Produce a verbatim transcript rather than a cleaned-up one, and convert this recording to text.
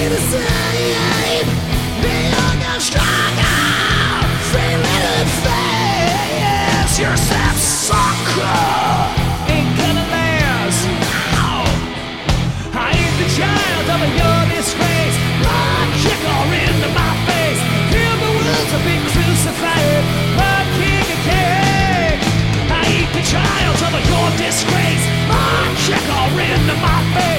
the same. Be young and strong, free little face. You're a sap sucker, ain't gonna last. No, I ain't the child of a your disgrace. My kicker into my face. Feel the world's a big crucified. My king of cake. I ain't the child of a your disgrace. My kicker into my face.